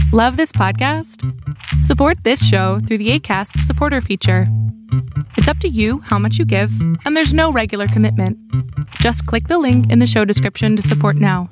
Love this podcast? Support this show through the Acast supporter feature. It's up to you how much you give, and there's no regular commitment. Just click the link in the show description to support now.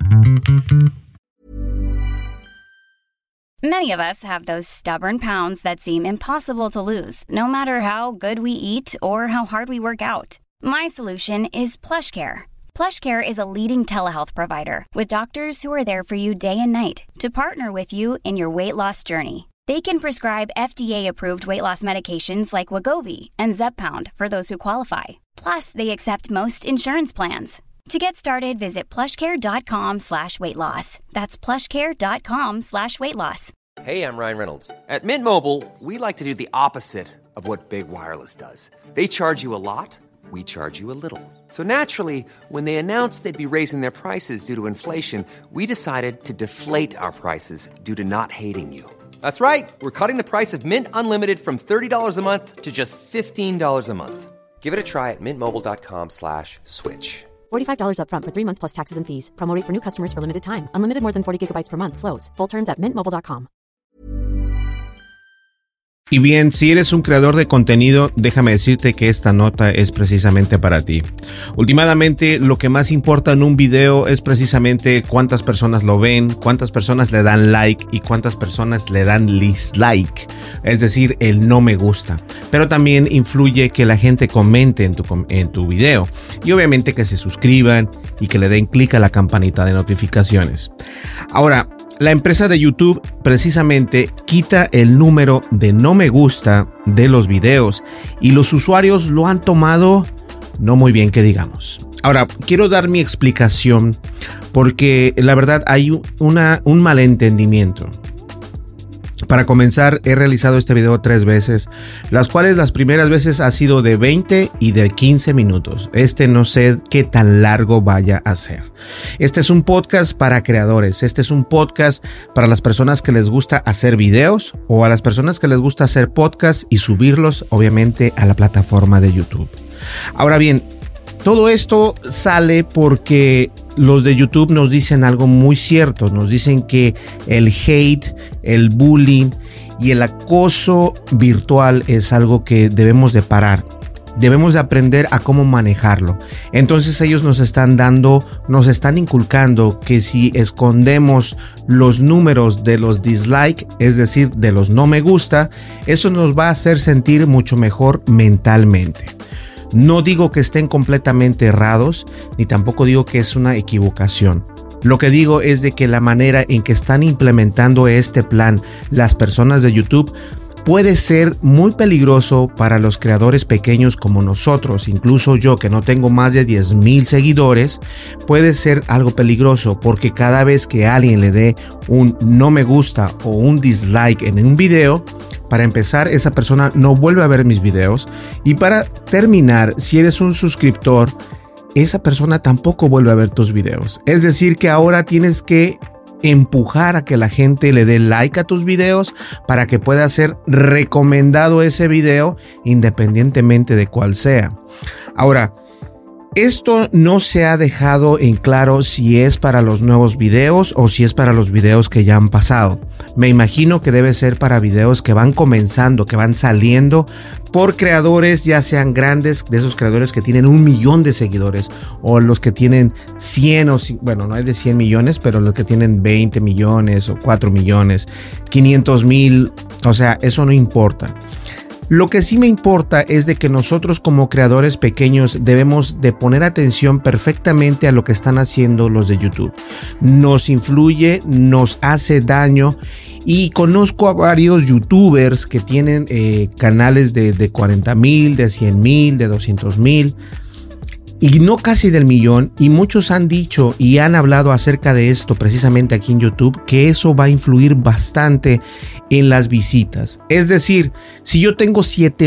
Many of us have those stubborn pounds that seem impossible to lose, no matter how good we eat or how hard we work out. My solution is PlushCare. PlushCare is a leading telehealth provider with doctors who are there for you day and night to partner with you in your weight loss journey. They can prescribe FDA-approved weight loss medications like Wegovy and Zepbound for those who qualify. Plus, they accept most insurance plans. To get started, visit plushcare.com/weightloss. That's plushcare.com/weightloss. Hey, I'm Ryan Reynolds. At Mint Mobile, we like to do the opposite of what Big Wireless does. They charge you a lot, we charge you a little. So naturally, when they announced they'd be raising their prices due to inflation, we decided to deflate our prices due to not hating you. That's right. We're cutting the price of Mint Unlimited from $30 a month to just $15 a month. Give it a try at mintmobile.com/switch. $45 up front for 3 months plus taxes and fees. Promo rate for new customers for limited time. Unlimited more than 40 gigabytes per month. Slows full terms at mintmobile.com. Y bien, si eres un creador de contenido, déjame decirte que esta nota es precisamente para ti. Últimamente, lo que más importa en un video es precisamente cuántas personas lo ven, cuántas personas le dan like y cuántas personas le dan dislike, es decir, el no me gusta. Pero también influye que la gente comente en tu video y obviamente que se suscriban y que le den clic a la campanita de notificaciones. Ahora, la empresa de YouTube precisamente quita el número de no me gusta de los videos y los usuarios lo han tomado no muy bien que digamos. Ahora, quiero dar mi explicación porque la verdad hay un malentendimiento. Para comenzar, he realizado este video 3 veces, las cuales las primeras veces ha sido de 20 y de 15 minutos. No sé qué tan largo vaya a ser. Este es un podcast para creadores. Este es un podcast para las personas que les gusta hacer videos o a las personas que les gusta hacer podcasts y subirlos, obviamente, a la plataforma de YouTube. Ahora bien, todo esto sale porque los de YouTube nos dicen algo muy cierto. Nos dicen que el hate, el bullying y el acoso virtual es algo que debemos de parar. Debemos de aprender a cómo manejarlo. Entonces ellos nos están inculcando que si escondemos los números de los dislike, es decir, de los no me gusta, eso nos va a hacer sentir mucho mejor mentalmente. No digo que estén completamente errados, ni tampoco digo que es una equivocación. Lo que digo es de que la manera en que están implementando este plan las personas de YouTube puede ser muy peligroso para los creadores pequeños como nosotros. Incluso yo, que no tengo más de 10,000 seguidores, puede ser algo peligroso porque cada vez que alguien le dé un no me gusta o un dislike en un video, para empezar, esa persona no vuelve a ver mis videos. Y para terminar, si eres un suscriptor, esa persona tampoco vuelve a ver tus videos. Es decir, que ahora tienes que empujar a que la gente le dé like a tus videos para que pueda ser recomendado ese video independientemente de cuál sea. Ahora, esto no se ha dejado en claro si es para los nuevos videos o si es para los videos que ya han pasado. Me imagino que debe ser para videos que van comenzando, que van saliendo por creadores, ya sean grandes, de esos creadores que tienen 1 millón de seguidores, o los que tienen 100 o, bueno, no hay de 100 millones, pero los que tienen 20 millones o 4 millones, 500,000, o sea, eso no importa. Lo que sí me importa es de que nosotros como creadores pequeños debemos de poner atención perfectamente a lo que están haciendo los de YouTube. Nos influye, nos hace daño y conozco a varios youtubers que tienen canales de 40,000, de 100,000, de 200,000 y no casi del millón, y muchos han dicho y han hablado acerca de esto precisamente aquí en YouTube, que eso va a influir bastante en las visitas. Es decir, si yo tengo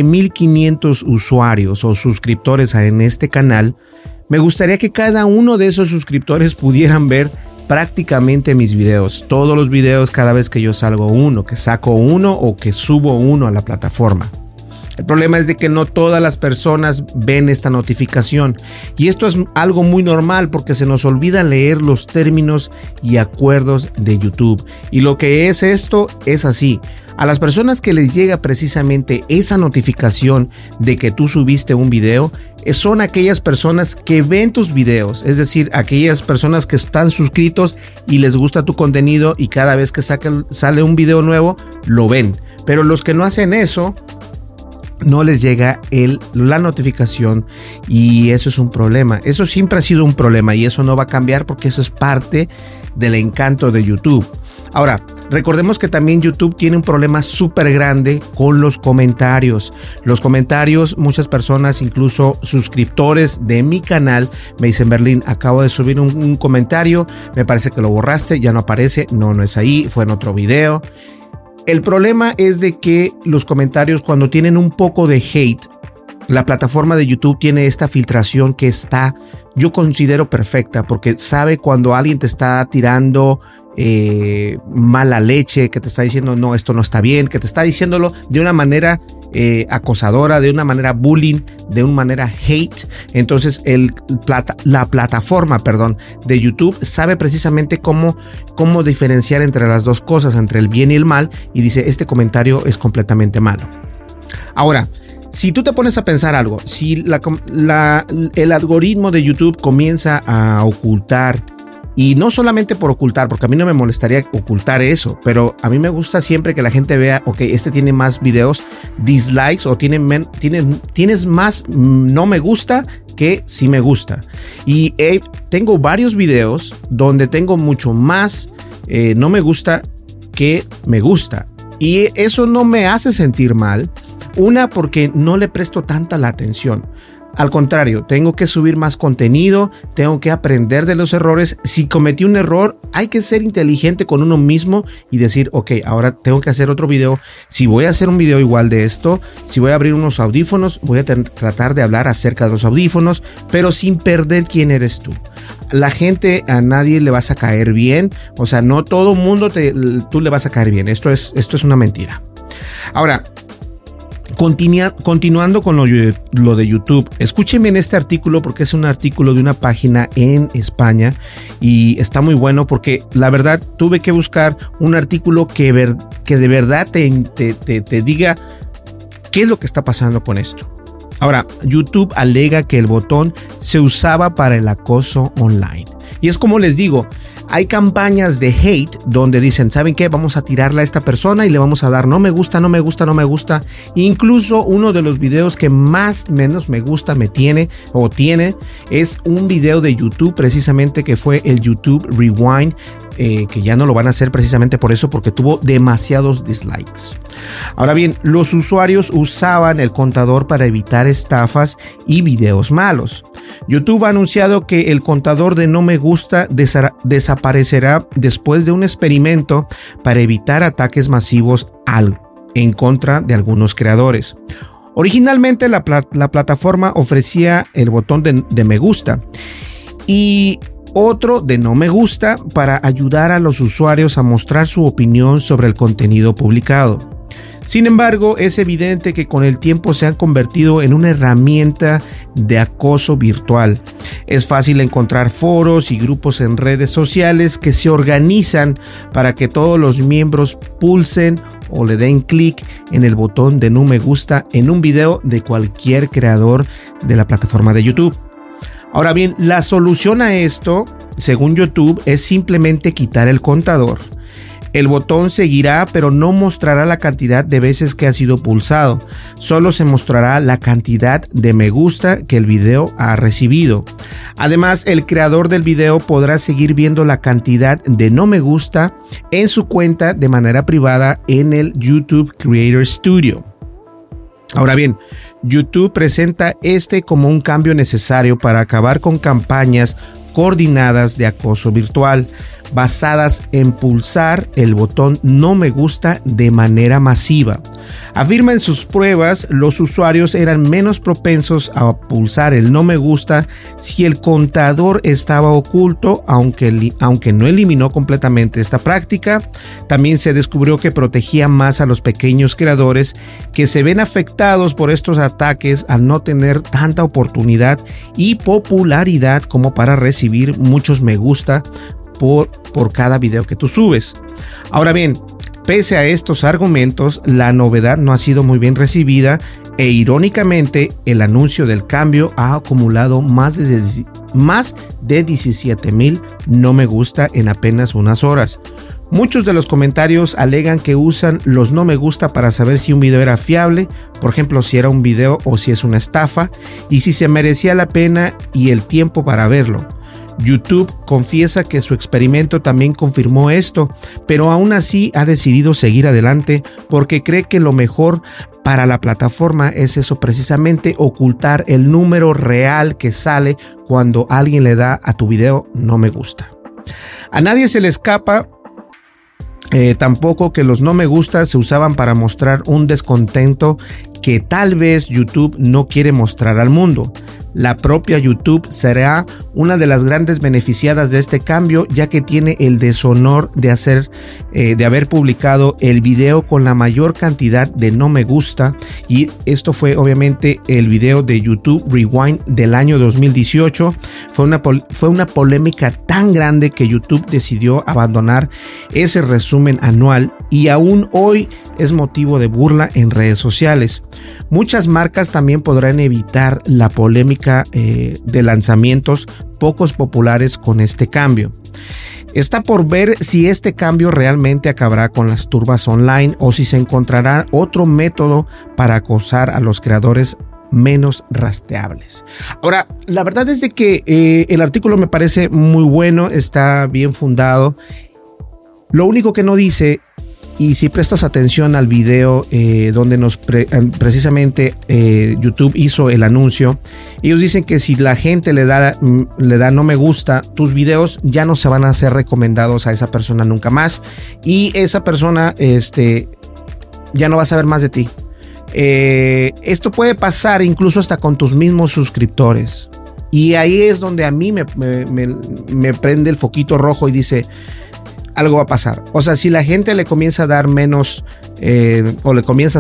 7,500 usuarios o suscriptores en este canal, me gustaría que cada uno de esos suscriptores pudieran ver prácticamente mis videos, todos los videos cada vez que yo salgo uno, que saco uno o que subo uno a la plataforma. El problema es de que no todas las personas ven esta notificación y esto es algo muy normal porque se nos olvida leer los términos y acuerdos de YouTube. Y lo que es esto es así. A las personas que les llega precisamente esa notificación de que tú subiste un video, son aquellas personas que ven tus videos, es decir, aquellas personas que están suscritos y les gusta tu contenido y cada vez que sale un video nuevo, lo ven. Pero los que no hacen eso, no les llega la notificación y eso es un problema. Eso siempre ha sido un problema y eso no va a cambiar porque eso es parte del encanto de YouTube. Ahora, recordemos que también YouTube tiene un problema súper grande con los comentarios. Los comentarios, muchas personas, incluso suscriptores de mi canal, me dicen: Berlín, acabo de subir un comentario, me parece que lo borraste, ya no aparece. No es ahí, fue en otro video. El problema es de que los comentarios, cuando tienen un poco de hate, la plataforma de YouTube tiene esta filtración que yo considero perfecta, porque sabe cuando alguien te está tirando mala leche, que te está diciendo no, esto no está bien, que te está diciéndolo de una manera acosadora, de una manera bullying, de una manera hate. Entonces la plataforma de YouTube sabe precisamente cómo diferenciar entre las dos cosas, entre el bien y el mal, y dice: este comentario es completamente malo. Ahora, si tú te pones a pensar algo, si el algoritmo de YouTube comienza a ocultar, y no solamente por ocultar, porque a mí no me molestaría ocultar eso, pero a mí me gusta siempre que la gente vea, ok, este tiene más videos dislikes o tienes más no me gusta que sí me gusta. Y tengo varios videos donde tengo mucho más no me gusta que me gusta. Y eso no me hace sentir mal. Una, porque no le presto tanta la atención. Al contrario, tengo que subir más contenido, tengo que aprender de los errores. Si cometí un error, hay que ser inteligente con uno mismo y decir: ok, ahora tengo que hacer otro video. Si voy a hacer un video igual de esto, si voy a abrir unos audífonos, voy a tratar de hablar acerca de los audífonos, pero sin perder quién eres tú. La gente, a nadie le vas a caer bien. O sea, no todo mundo tú le vas a caer bien. Esto es una mentira. Ahora, continuando con lo de YouTube, escúchenme en este artículo porque es un artículo de una página en España y está muy bueno porque la verdad tuve que buscar un artículo que de verdad te diga qué es lo que está pasando con esto. Ahora, YouTube alega que el botón se usaba para el acoso online. Y es como les digo, hay campañas de hate donde dicen: ¿saben qué? Vamos a tirarle a esta persona y le vamos a dar no me gusta, no me gusta, no me gusta. Incluso uno de los videos que menos me gusta tiene es un video de YouTube, precisamente, que fue el YouTube Rewind, que ya no lo van a hacer precisamente por eso, porque tuvo demasiados dislikes. Ahora bien, los usuarios usaban el contador para evitar estafas y videos malos. YouTube ha anunciado que el contador de no me gusta desaparecerá después de un experimento para evitar ataques masivos en contra de algunos creadores. Originalmente la plataforma ofrecía el botón de me gusta y otro de no me gusta para ayudar a los usuarios a mostrar su opinión sobre el contenido publicado. Sin embargo, es evidente que con el tiempo se han convertido en una herramienta de acoso virtual. Es fácil encontrar foros y grupos en redes sociales que se organizan para que todos los miembros pulsen o le den clic en el botón de no me gusta en un video de cualquier creador de la plataforma de YouTube. Ahora bien, la solución a esto, según YouTube, es simplemente quitar el contador. El botón seguirá, pero no mostrará la cantidad de veces que ha sido pulsado. Solo se mostrará la cantidad de me gusta que el video ha recibido. Además, el creador del video podrá seguir viendo la cantidad de no me gusta en su cuenta de manera privada en el YouTube Creator Studio. Ahora bien, YouTube presenta como un cambio necesario para acabar con campañas coordinadas de acoso virtual. basadas en pulsar el botón no me gusta de manera masiva. Afirma en sus pruebas, los usuarios eran menos propensos a pulsar el no me gusta si el contador estaba oculto, aunque no eliminó completamente esta práctica. También se descubrió que protegía más a los pequeños creadores que se ven afectados por estos ataques al no tener tanta oportunidad y popularidad como para recibir muchos me gusta por cada video que tú subes. Ahora bien, pese a estos argumentos, la novedad no ha sido muy bien recibida e irónicamente el anuncio del cambio ha acumulado más de 17,000 no me gusta en apenas unas horas. Muchos de los comentarios alegan que usan los no me gusta para saber si un video era fiable, por ejemplo si era un video o si es una estafa, y si se merecía la pena y el tiempo para verlo. YouTube confiesa que su experimento también confirmó esto, pero aún así ha decidido seguir adelante porque cree que lo mejor para la plataforma es eso, precisamente ocultar el número real que sale cuando alguien le da a tu video no me gusta. A nadie se le escapa tampoco que los no me gusta se usaban para mostrar un descontento que tal vez YouTube no quiere mostrar al mundo. La propia YouTube será una de las grandes beneficiadas de este cambio, ya que tiene el deshonor de haber publicado el video con la mayor cantidad de no me gusta, y esto fue obviamente el video de YouTube Rewind del año 2018. Fue una polémica tan grande que YouTube decidió abandonar ese resumen anual y aún hoy es motivo de burla en redes sociales. Muchas marcas también podrán evitar la polémica de lanzamientos pocos populares con este cambio. Está por ver si este cambio realmente acabará con las turbas online o si se encontrará otro método para acosar a los creadores menos rastreables. Ahora, la verdad es de que el artículo me parece muy bueno, está bien fundado. Lo único que no dice, y si prestas atención al video donde precisamente YouTube hizo el anuncio, ellos dicen que si la gente le da no me gusta, tus videos ya no se van a ser recomendados a esa persona nunca más, y esa persona ya no va a saber más de ti. Esto puede pasar incluso hasta con tus mismos suscriptores, y ahí es donde a mí me prende el foquito rojo y dice: algo va a pasar. O sea, si la gente le comienza a dar menos o le comienza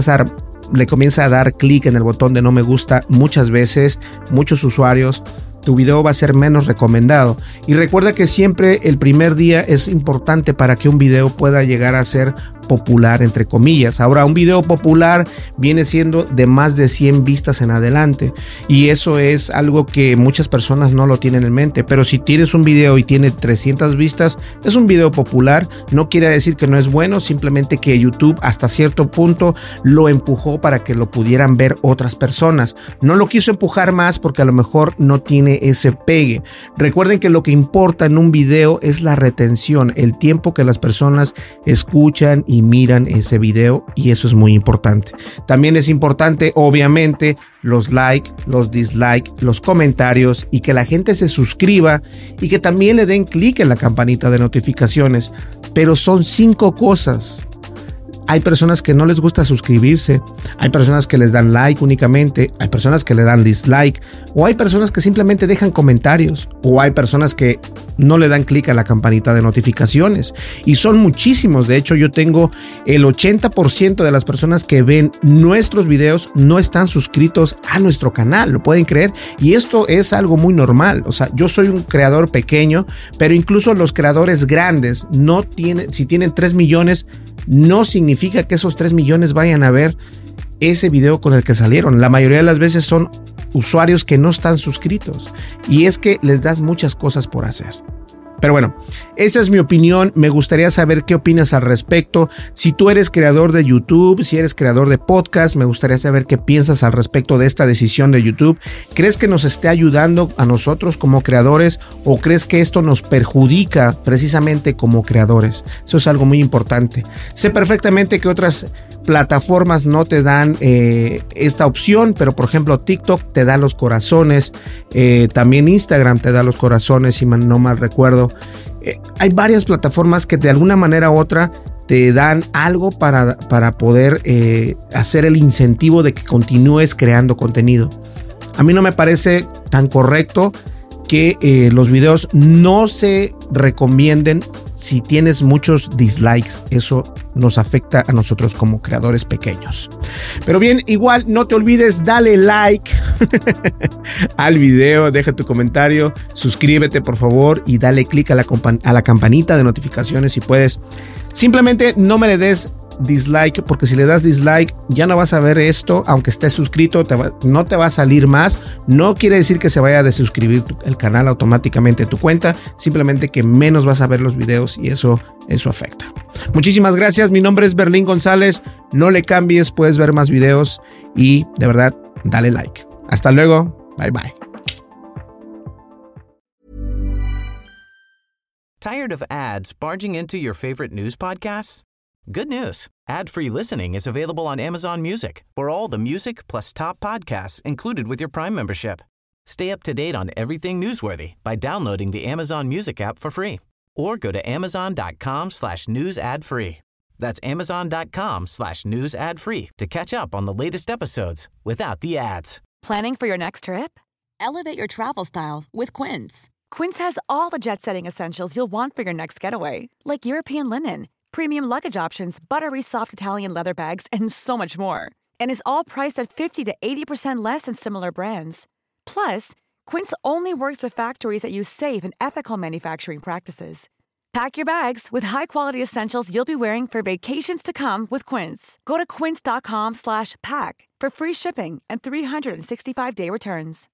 a dar clic en el botón de no me gusta muchas veces, muchos usuarios, tu video va a ser menos recomendado. Y recuerda que siempre el primer día es importante para que un video pueda llegar a ser popular, entre comillas. Ahora, un video popular viene siendo de más de 100 vistas en adelante, y eso es algo que muchas personas no lo tienen en mente. Pero si tienes un video y tiene 300 vistas, es un video popular. No quiere decir que no es bueno, simplemente que YouTube hasta cierto punto lo empujó para que lo pudieran ver otras personas. No lo quiso empujar más porque a lo mejor no tiene ese pegue. Recuerden que lo que importa en un video es la retención, el tiempo que las personas escuchan y miran ese video, y eso es muy importante. También es importante, obviamente, los likes, los dislikes, los comentarios, y que la gente se suscriba y que también le den clic en la campanita de notificaciones. Pero son 5 cosas. Hay personas que no les gusta suscribirse, hay personas que les dan like únicamente, hay personas que le dan dislike, o hay personas que simplemente dejan comentarios, o hay personas que no le dan clic a la campanita de notificaciones, y son muchísimos. De hecho, yo tengo el 80% de las personas que ven nuestros videos no están suscritos a nuestro canal, ¿lo pueden creer? Y esto es algo muy normal. O sea, yo soy un creador pequeño, pero incluso los creadores grandes si tienen 3 millones, no significa que esos 3 millones vayan a ver ese video con el que salieron. La mayoría de las veces son usuarios que no están suscritos, y es que les das muchas cosas por hacer. Pero bueno, esa es mi opinión. Me gustaría saber qué opinas al respecto. Si tú eres creador de YouTube, si eres creador de podcast, me gustaría saber qué piensas al respecto de esta decisión de YouTube. ¿Crees que nos esté ayudando a nosotros como creadores, o crees que esto nos perjudica precisamente como creadores? Eso es algo muy importante. Sé perfectamente que otras plataformas no te dan esta opción, pero por ejemplo TikTok te da los corazones, también Instagram te da los corazones, si no mal recuerdo. Hay varias plataformas que de alguna manera u otra te dan algo para poder hacer el incentivo de que continúes creando contenido. A mí no me parece tan correcto que los videos no se recomienden si tienes muchos dislikes. Eso nos afecta a nosotros como creadores pequeños. Pero bien, igual no te olvides, dale like al video, deja tu comentario, suscríbete por favor y dale click a la campanita de notificaciones si puedes. Simplemente no me le des dislike, porque si le das dislike ya no vas a ver esto, aunque estés suscrito no te va a salir más. No quiere decir que se vaya a desuscribir el canal automáticamente tu cuenta, simplemente que menos vas a ver los videos y eso afecta. Muchísimas gracias, mi nombre es Berlín González, no le cambies, puedes ver más videos y de verdad dale like. Hasta luego, bye bye. Tired of ads barging into your favorite news podcasts? Good news. Ad-free listening is available on Amazon Music for all the music plus top podcasts included with your Prime membership. Stay up to date on everything newsworthy by downloading the Amazon Music app for free or go to amazon.com/news ad free. That's amazon.com/news ad free to catch up on the latest episodes without the ads. Planning for your next trip? Elevate your travel style with Quince. Quince has all the jet-setting essentials you'll want for your next getaway, like European linen, premium luggage options, buttery soft Italian leather bags, and so much more. And is all priced at 50 to 80% less than similar brands. Plus, Quince only works with factories that use safe and ethical manufacturing practices. Pack your bags with high-quality essentials you'll be wearing for vacations to come with Quince. Go to quince.com/pack for free shipping and 365-day returns.